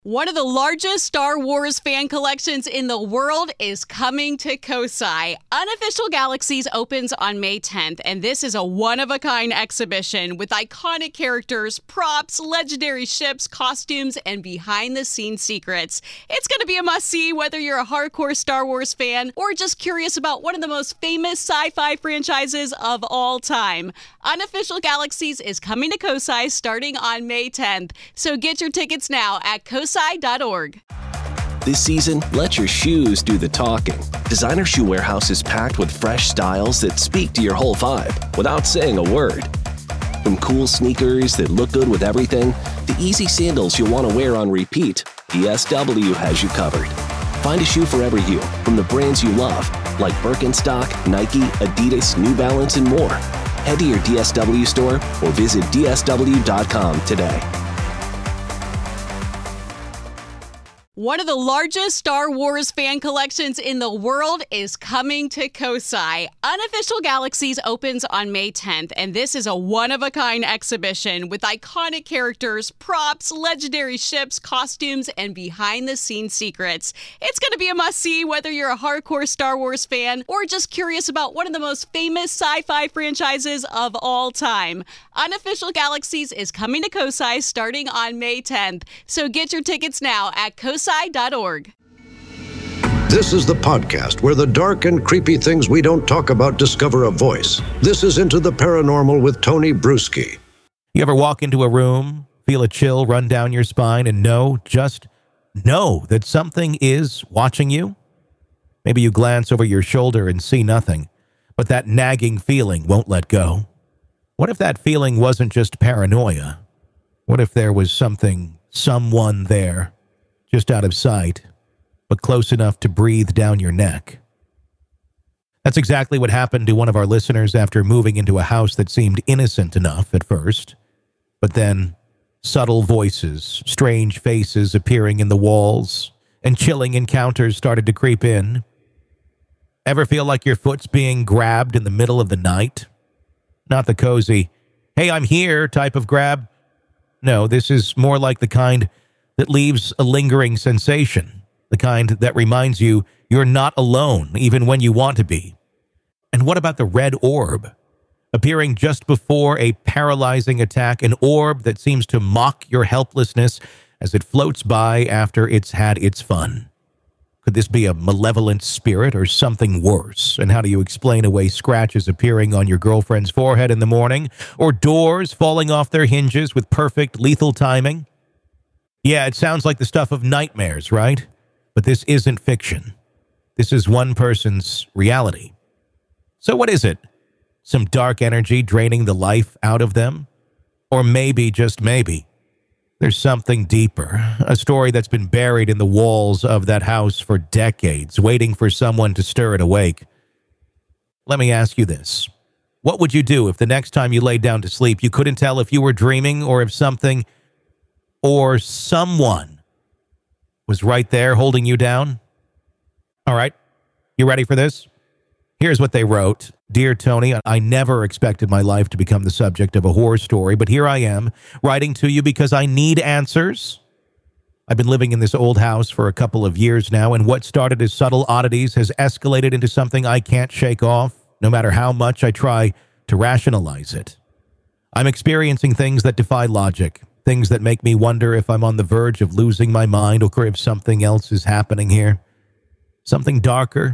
One of the largest Star Wars fan collections in the world is coming to Kosai. Unofficial Galaxies opens on May 10th, and this is a one-of-a-kind exhibition with iconic characters, props, legendary ships, costumes, and behind-the-scenes secrets. It's going to be a must-see whether you're a hardcore Star Wars fan or just curious about one of the most famous sci-fi franchises of all time. Unofficial Galaxies is coming to Kosai starting on May 10th, so get your tickets now at kosai.org. This season, let your shoes do the talking. Designer Shoe Warehouse is packed with fresh styles that speak to your whole vibe without saying a word. From cool sneakers that look good with everything, to easy sandals you'll want to wear on repeat, DSW has you covered. Find a shoe for every you from the brands you love, like Birkenstock, Nike, Adidas, New Balance, and more. Head to your DSW store or visit dsw.com today. One of the largest Star Wars fan collections in the world is coming to Kosai. Unofficial Galaxies opens on May 10th, and this is a one-of-a-kind exhibition with iconic characters, props, legendary ships, costumes, and behind-the-scenes secrets. It's going to be a must-see whether you're a hardcore Star Wars fan or just curious about one of the most famous sci-fi franchises of all time. Unofficial Galaxies is coming to Kosai starting on May 10th, so get your tickets now at kosai.org. This is the podcast where the dark and creepy things we don't talk about discover a voice. This is Into the Paranormal with Tony Bruschi. You ever walk into a room, feel a chill run down your spine, and just know that something is watching you? Maybe you glance over your shoulder and see nothing, but that nagging feeling won't let go. What if that feeling wasn't just paranoia? What if there was someone there, just out of sight, but close enough to breathe down your neck? That's exactly what happened to one of our listeners after moving into a house that seemed innocent enough at first, but then subtle voices, strange faces appearing in the walls, and chilling encounters started to creep in. Ever feel like your foot's being grabbed in the middle of the night? Not the cozy, "Hey, I'm here" type of grab. No, this is more like the kind that leaves a lingering sensation, the kind that reminds you you're not alone, even when you want to be. And what about the red orb? Appearing just before a paralyzing attack, an orb that seems to mock your helplessness as it floats by after it's had its fun. Could this be a malevolent spirit or something worse? And how do you explain away scratches appearing on your girlfriend's forehead in the morning, or doors falling off their hinges with perfect lethal timing? Yeah, it sounds like the stuff of nightmares, right? But this isn't fiction. This is one person's reality. So what is it? Some dark energy draining the life out of them? Or maybe, just maybe, there's something deeper, a story that's been buried in the walls of that house for decades, waiting for someone to stir it awake. Let me ask you this. What would you do if the next time you laid down to sleep, you couldn't tell if you were dreaming or if something or someone was right there holding you down? All right, you ready for this? Here's what they wrote. "Dear Tony, I never expected my life to become the subject of a horror story, but here I am, writing to you because I need answers. I've been living in this old house for a couple of years now, and what started as subtle oddities has escalated into something I can't shake off, no matter how much I try to rationalize it. I'm experiencing things that defy logic, things that make me wonder if I'm on the verge of losing my mind or if something else is happening here. Something darker.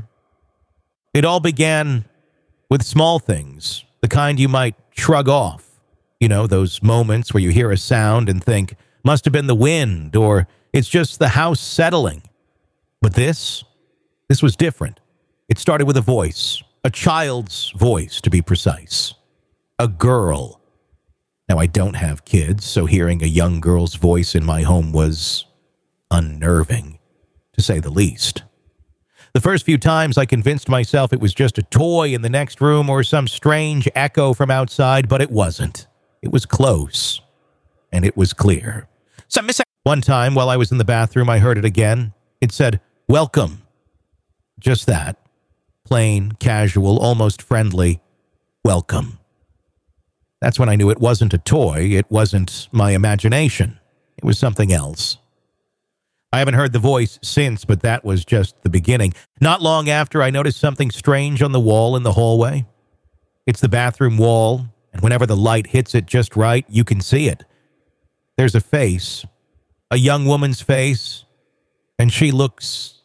It all began with small things, the kind you might shrug off. You know, those moments where you hear a sound and think, must have been the wind, or it's just the house settling. But this was different. It started with a voice, a child's voice to be precise. A girl. Now, I don't have kids, so hearing a young girl's voice in my home was unnerving, to say the least. The first few times I convinced myself it was just a toy in the next room or some strange echo from outside, but it wasn't. It was close, and it was clear. One time, while I was in the bathroom, I heard it again. It said, "Welcome." Just that. Plain, casual, almost friendly. Welcome. That's when I knew it wasn't a toy. It wasn't my imagination. It was something else. I haven't heard the voice since, but that was just the beginning. Not long after, I noticed something strange on the wall in the hallway. It's the bathroom wall, and whenever the light hits it just right, you can see it. There's a face, a young woman's face, and she looks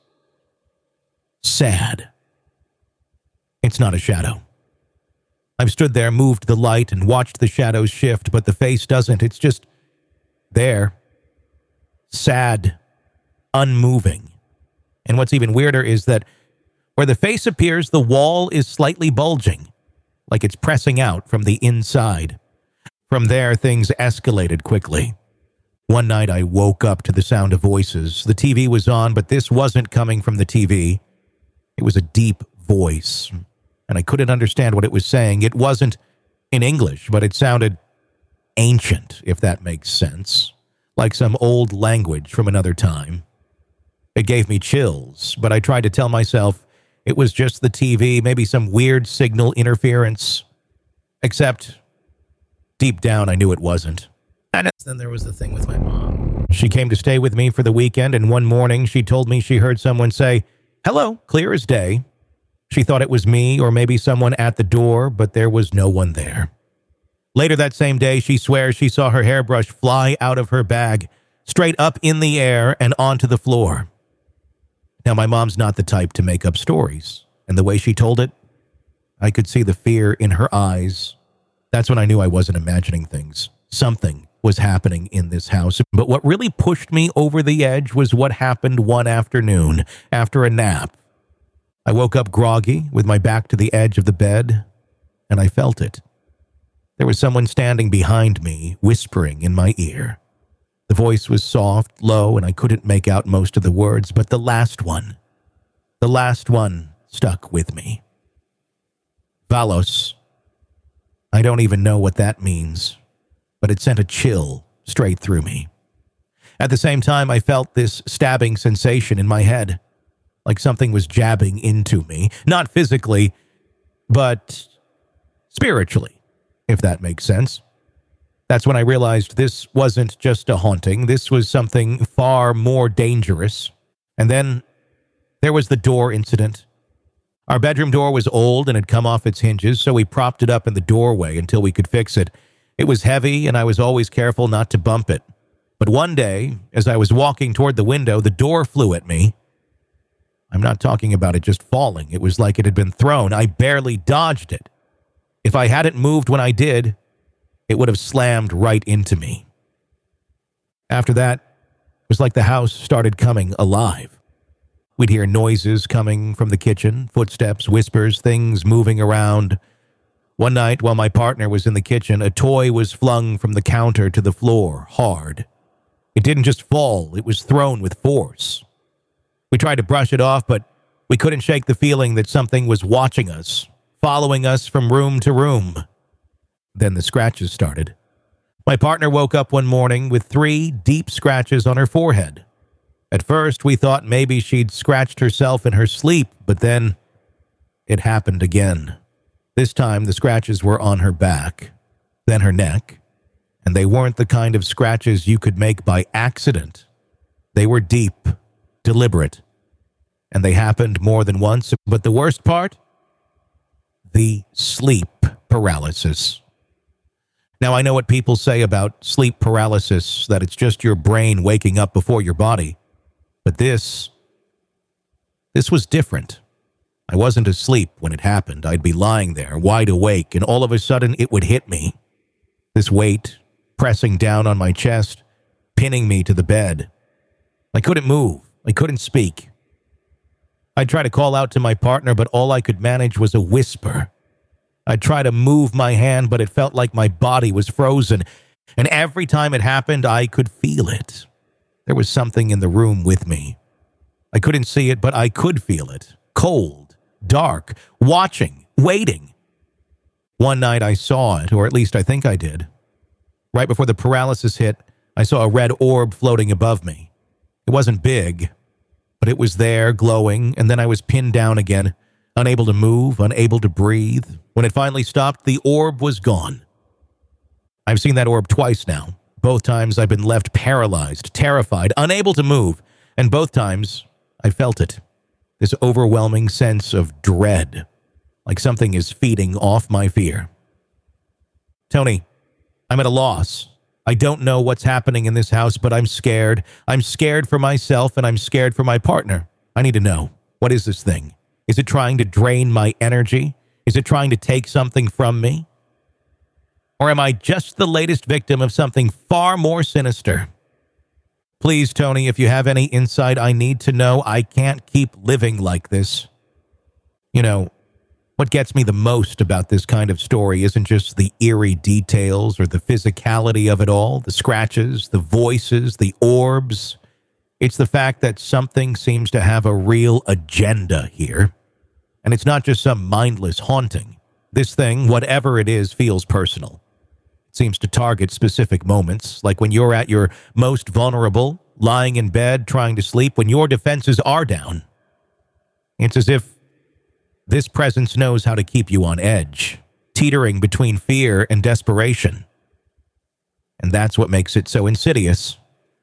sad. It's not a shadow. I've stood there, moved the light, and watched the shadows shift, but the face doesn't. It's just there. Sad. Unmoving. And what's even weirder is that where the face appears, the wall is slightly bulging, like it's pressing out from the inside. From there, things escalated quickly. One night, I woke up to the sound of voices. The TV was on, but this wasn't coming from the TV. It was a deep voice, and I couldn't understand what it was saying. It wasn't in English, but it sounded ancient, if that makes sense, like some old language from another time. It gave me chills, but I tried to tell myself it was just the TV, maybe some weird signal interference. Except, deep down, I knew it wasn't. And then there was the thing with my mom. She came to stay with me for the weekend, and one morning she told me she heard someone say, "Hello," clear as day. She thought it was me or maybe someone at the door, but there was no one there. Later that same day, she swears she saw her hairbrush fly out of her bag, straight up in the air and onto the floor. Now, my mom's not the type to make up stories, and the way she told it, I could see the fear in her eyes. That's when I knew I wasn't imagining things. Something was happening in this house. But what really pushed me over the edge was what happened one afternoon after a nap. I woke up groggy with my back to the edge of the bed, and I felt it. There was someone standing behind me, whispering in my ear. The voice was soft, low, and I couldn't make out most of the words, but the last one stuck with me. Valos. I don't even know what that means, but it sent a chill straight through me. At the same time, I felt this stabbing sensation in my head, like something was jabbing into me, not physically, but spiritually, if that makes sense. That's when I realized this wasn't just a haunting. This was something far more dangerous. And then there was the door incident. Our bedroom door was old and had come off its hinges, so we propped it up in the doorway until we could fix it. It was heavy, and I was always careful not to bump it. But one day, as I was walking toward the window, the door flew at me. I'm not talking about it just falling. It was like it had been thrown. I barely dodged it. If I hadn't moved when I did, it would have slammed right into me. After that, it was like the house started coming alive. We'd hear noises coming from the kitchen, footsteps, whispers, things moving around. One night, while my partner was in the kitchen, a toy was flung from the counter to the floor, hard. It didn't just fall, it was thrown with force. We tried to brush it off, but we couldn't shake the feeling that something was watching us, following us from room to room. Then the scratches started. My partner woke up one morning with 3 deep scratches on her forehead. At first, we thought maybe she'd scratched herself in her sleep, but then it happened again. This time, the scratches were on her back, then her neck, and they weren't the kind of scratches you could make by accident. They were deep, deliberate, and they happened more than once. But the worst part? The sleep paralysis. Now, I know what people say about sleep paralysis, that it's just your brain waking up before your body. But this was different. I wasn't asleep when it happened. I'd be lying there, wide awake, and all of a sudden it would hit me. This weight, pressing down on my chest, pinning me to the bed. I couldn't move. I couldn't speak. I'd try to call out to my partner, but all I could manage was a whisper. I'd try to move my hand, but it felt like my body was frozen. And every time it happened, I could feel it. There was something in the room with me. I couldn't see it, but I could feel it. Cold, dark, watching, waiting. One night I saw it, or at least I think I did. Right before the paralysis hit, I saw a red orb floating above me. It wasn't big, but it was there, glowing, and then I was pinned down again, unable to move, unable to breathe. When it finally stopped, the orb was gone. I've seen that orb twice now. Both times I've been left paralyzed, terrified, unable to move. And both times, I felt it. This overwhelming sense of dread, like something is feeding off my fear. Tony, I'm at a loss. I don't know what's happening in this house, but I'm scared. I'm scared for myself, and I'm scared for my partner. I need to know. What is this thing? Is it trying to drain my energy? Is it trying to take something from me? Or am I just the latest victim of something far more sinister? Please, Tony, if you have any insight, I need to know. I can't keep living like this. You know, what gets me the most about this kind of story isn't just the eerie details or the physicality of it all, the scratches, the voices, the orbs. It's the fact that something seems to have a real agenda here. And it's not just some mindless haunting. This thing, whatever it is, feels personal. It seems to target specific moments, like when you're at your most vulnerable, lying in bed, trying to sleep, when your defenses are down. It's as if this presence knows how to keep you on edge, teetering between fear and desperation. And that's what makes it so insidious.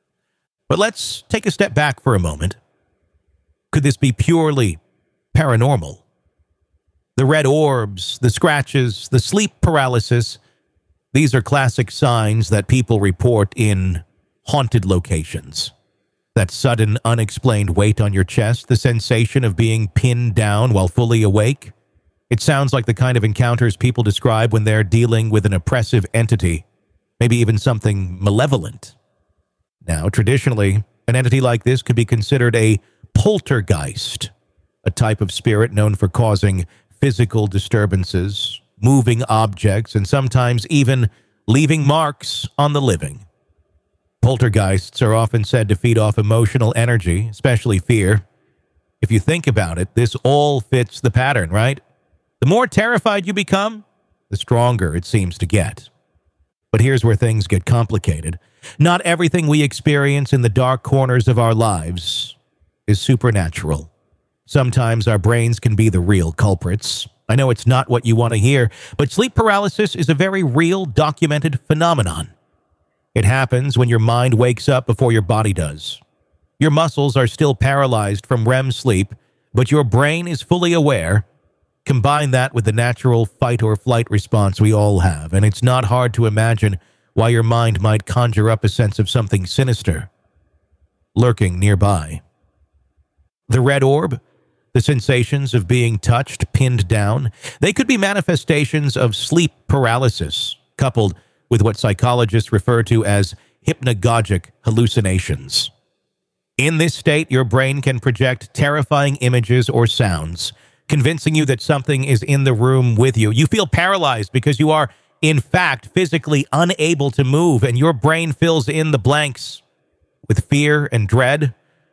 But let's take a step back for a moment. Could this be purely paranormal? The red orbs, the scratches, the sleep paralysis, these are classic signs that people report in haunted locations. That sudden, unexplained weight on your chest, the sensation of being pinned down while fully awake. It sounds like the kind of encounters people describe when they're dealing with an oppressive entity, maybe even something malevolent. Now, traditionally, an entity like this could be considered a poltergeist, a type of spirit known for causing physical disturbances, moving objects, and sometimes even leaving marks on the living. Poltergeists are often said to feed off emotional energy, especially fear. If you think about it, this all fits the pattern, right? The more terrified you become, the stronger it seems to get. But here's where things get complicated. Not everything we experience in the dark corners of our lives is supernatural. Sometimes our brains can be the real culprits. I know it's not what you want to hear, but sleep paralysis is a very real, documented phenomenon. It happens when your mind wakes up before your body does. Your muscles are still paralyzed from REM sleep, but your brain is fully aware. Combine that with the natural fight or flight response we all have, and it's not hard to imagine why your mind might conjure up a sense of something sinister lurking nearby. The red orb, the sensations of being touched, pinned down, they could be manifestations of sleep paralysis, coupled with what psychologists refer to as hypnagogic hallucinations. In this state, your brain can project terrifying images or sounds, convincing you that something is in the room with you. You feel paralyzed because you are, in fact, physically unable to move, and your brain fills in the blanks with fear and dread.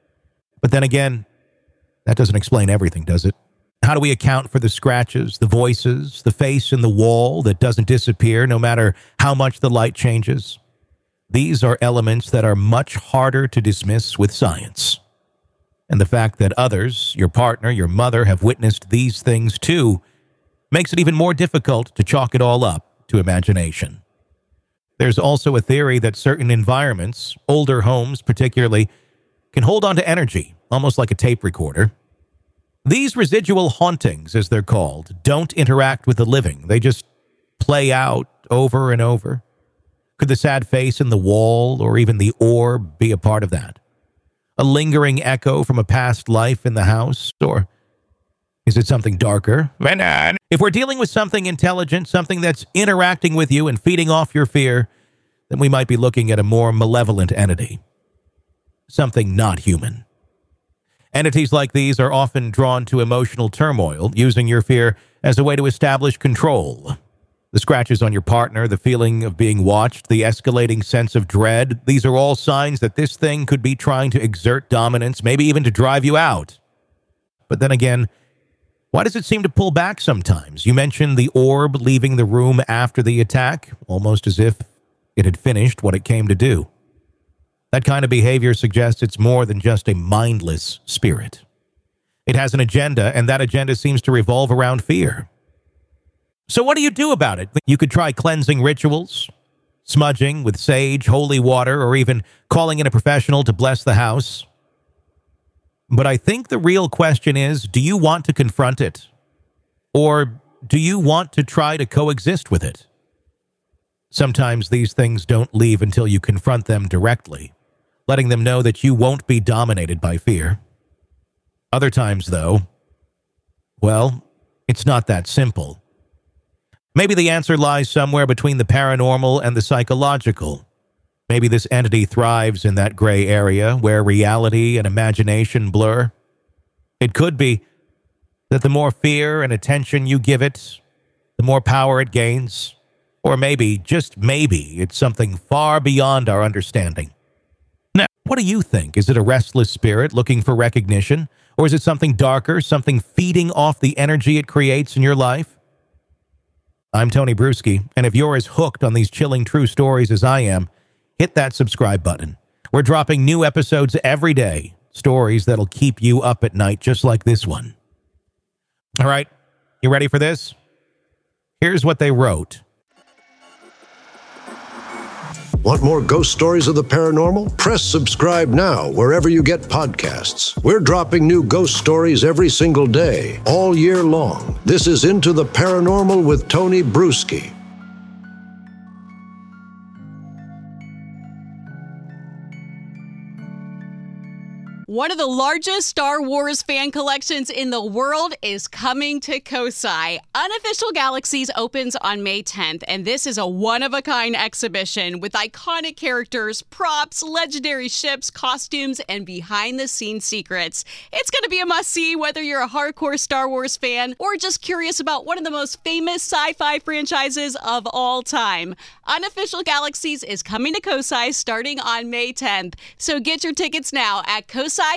But then again, that doesn't explain everything, does it? How do we account for the scratches, the voices, the face in the wall that doesn't disappear no matter how much the light changes? These are elements that are much harder to dismiss with science. And the fact that others, your partner, your mother, have witnessed these things too, makes it even more difficult to chalk it all up to imagination. There's also a theory that certain environments, older homes particularly, can hold on to energy, almost like a tape recorder. These residual hauntings, as they're called, don't interact with the living. They just play out over and over. Could the sad face in the wall or even the orb be a part of that? A lingering echo from a past life in the house? Or is it something darker? If we're dealing with something intelligent, something that's interacting with you and feeding off your fear, then we might be looking at a more malevolent entity. Something not human. Entities like these are often drawn to emotional turmoil, using your fear as a way to establish control. The scratches on your partner, the feeling of being watched, the escalating sense of dread, these are all signs that this thing could be trying to exert dominance, maybe even to drive you out. But then again, why does it seem to pull back sometimes? You mentioned the orb leaving the room after the attack, almost as if it had finished what it came to do. That kind of behavior suggests it's more than just a mindless spirit. It has an agenda, and that agenda seems to revolve around fear. So what do you do about it? You could try cleansing rituals, smudging with sage, holy water, or even calling in a professional to bless the house. But I think the real question is, do you want to confront it? Or do you want to try to coexist with it? Sometimes these things don't leave until you confront them directly, letting them know that you won't be dominated by fear. Other times, though, well, it's not that simple. Maybe the answer lies somewhere between the paranormal and the psychological. Maybe this entity thrives in that gray area where reality and imagination blur. It could be that the more fear and attention you give it, the more power it gains. Or maybe, just maybe, it's something far beyond our understanding. Now, what do you think? Is it a restless spirit looking for recognition? Or is it something darker, something feeding off the energy it creates in your life? I'm Tony Bruschi, and if you're as hooked on these chilling true stories as I am, hit that subscribe button. We're dropping new episodes every day, stories that'll keep you up at night just like this one. All right, you ready for this? Here's what they wrote. Want more ghost stories of the paranormal? Press subscribe now wherever you get podcasts. We're dropping new ghost stories every single day, all year long. This is Into the Paranormal with Tony Bruschi. One of the largest Star Wars fan collections in the world is coming to Kosai. Unofficial Galaxies opens on May 10th, and this is a one-of-a-kind exhibition with iconic characters, props, legendary ships, costumes, and behind-the-scenes secrets. It's going to be a must-see whether you're a hardcore Star Wars fan or just curious about one of the most famous sci-fi franchises of all time. Unofficial Galaxies is coming to Kosai starting on May 10th, so get your tickets now at Kosai.org.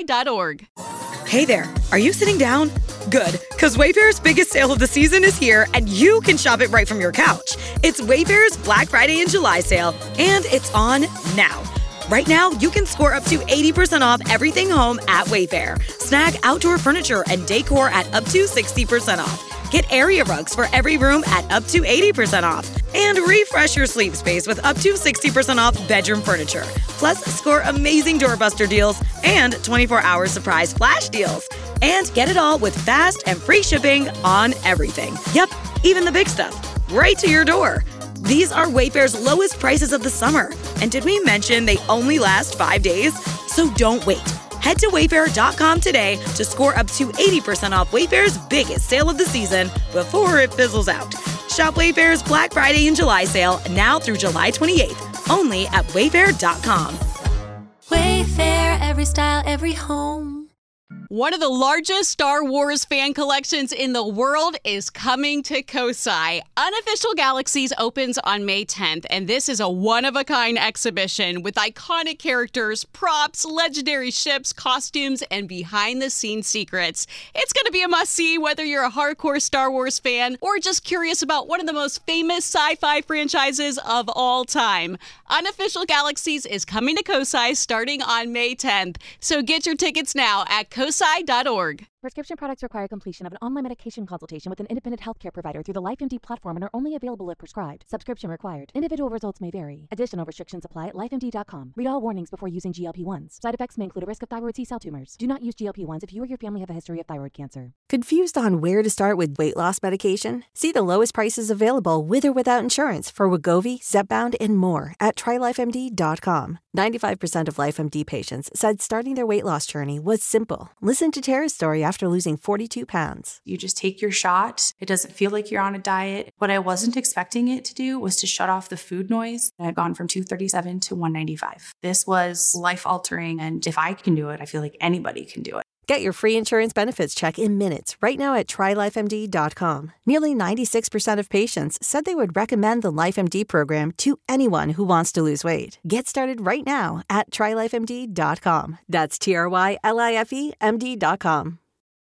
Hey there, are you sitting down? Good, because Wayfair's biggest sale of the season is here, and you can shop it right from your couch. It's Wayfair's Black Friday and July sale, and it's on now. Right now, you can score up to 80% off everything home at Wayfair. Snag outdoor furniture and decor at up to 60% off. Get area rugs for every room at up to 80% off. And refresh your sleep space with up to 60% off bedroom furniture. Plus, score amazing doorbuster deals and 24-hour surprise flash deals. And get it all with fast and free shipping on everything. Yep, even the big stuff. Right to your door. These are Wayfair's lowest prices of the summer. And did we mention they only last 5 days? So don't wait. Head to Wayfair.com today to score up to 80% off Wayfair's biggest sale of the season before it fizzles out. Shop Wayfair's Black Friday and July sale now through July 28th, only at Wayfair.com. Wayfair, every style, every home. One of the largest Star Wars fan collections in the world is coming to Kosai. Unofficial Galaxies opens on May 10th, and this is a one-of-a-kind exhibition with iconic characters, props, legendary ships, costumes, and behind-the-scenes secrets. It's going to be a must-see whether you're a hardcore Star Wars fan or just curious about one of the most famous sci-fi franchises of all time. Unofficial Galaxies is coming to Kosai starting on May 10th, so get your tickets now at Kosai.org. Prescription products require completion of an online medication consultation with an independent healthcare provider through the LifeMD platform and are only available if prescribed. Subscription required. Individual results may vary. Additional restrictions apply at lifemd.com. Read all warnings before using GLP-1s. Side effects may include a risk of thyroid C-cell tumors. Do not use GLP-1s if you or your family have a history of thyroid cancer. Confused on where to start with weight loss medication? See the lowest prices available with or without insurance for Wegovy, Zepbound, and more at TryLifeMD.com. 95% of LifeMD patients said starting their weight loss journey was simple. Listen to Tara's story after losing 42 pounds. You just take your shot. It doesn't feel like you're on a diet. What I wasn't expecting it to do was to shut off the food noise. I'd gone from 237 to 195. This was life-altering, and if I can do it, I feel like anybody can do it. Get your free insurance benefits check in minutes right now at TryLifeMD.com. Nearly 96% of patients said they would recommend the LifeMD program to anyone who wants to lose weight. Get started right now at TryLifeMD.com. That's TryLifeMD.com.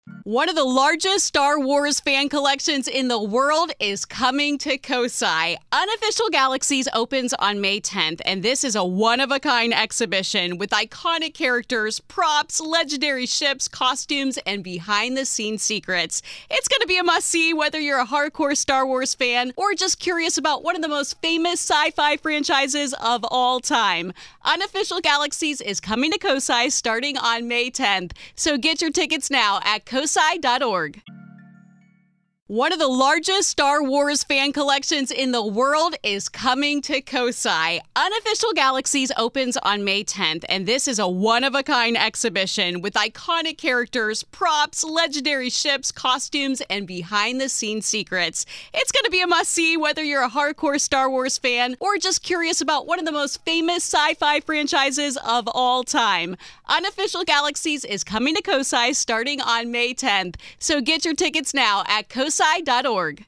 One of the largest Star Wars fan collections in the world is coming to Kosai. Unofficial Galaxies opens on May 10th, and this is a one-of-a-kind exhibition with iconic characters, props, legendary ships, costumes, and behind-the-scenes secrets. It's going to be a must-see whether you're a hardcore Star Wars fan or just curious about one of the most famous sci-fi franchises of all time. Unofficial Galaxies is coming to Kosai starting on May 10th, so get your tickets now at kosai.org. One of the largest Star Wars fan collections in the world is coming to Kosai. Unofficial Galaxies opens on May 10th, and this is a one-of-a-kind exhibition with iconic characters, props, legendary ships, costumes, and behind-the-scenes secrets. It's going to be a must-see whether you're a hardcore Star Wars fan or just curious about one of the most famous sci-fi franchises of all time. Unofficial Galaxies is coming to Kosai starting on May 10th, so get your tickets now at kosai.org.